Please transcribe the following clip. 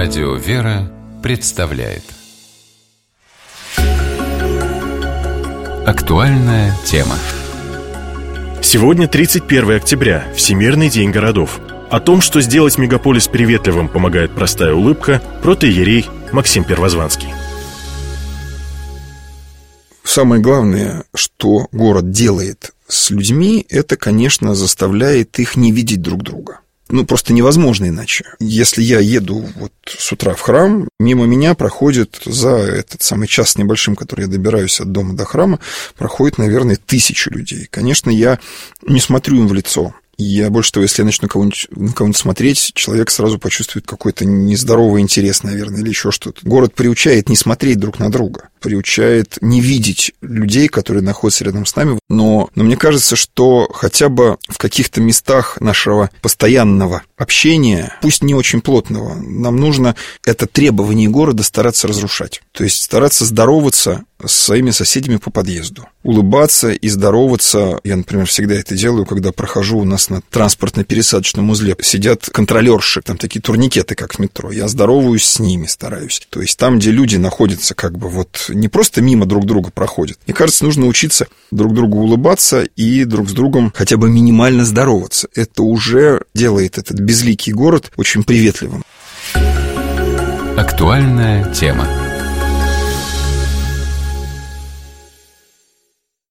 Радио «Вера» представляет актуальная тема. Сегодня 31 октября, Всемирный день городов. О том, что сделать мегаполис приветливым помогает простая улыбка, протоиерей Максим Первозванский. Самое главное, что город делает с людьми, это, конечно, заставляет их не видеть друг друга. Просто невозможно иначе. Если я еду с утра в храм, мимо меня проходит за этот самый час с небольшим, который я добираюсь от дома до храма, проходит, наверное, 1000 людей. Конечно, я не смотрю им в лицо. Я больше того, если я начну на кого-нибудь смотреть, человек сразу почувствует какой-то нездоровый интерес, наверное, или еще что-то. Город приучает не смотреть друг на друга, приучает не видеть людей, которые находятся рядом с нами. Но мне кажется, что хотя бы в каких-то местах нашего постоянного общения, пусть не очень плотного, нам нужно это требование города стараться разрушать. То есть стараться здороваться с своими соседями по подъезду. Улыбаться и здороваться. Я, например, всегда это делаю, когда прохожу у нас на транспортно-пересадочном узле. Сидят контролерши, там такие турникеты, как в метро. Я здороваюсь с ними, стараюсь. То есть там, где люди находятся не просто мимо друг друга проходят. Мне кажется, нужно учиться друг другу улыбаться и друг с другом хотя бы минимально здороваться. Это уже делает этот безликий город очень приветливым. Актуальная тема.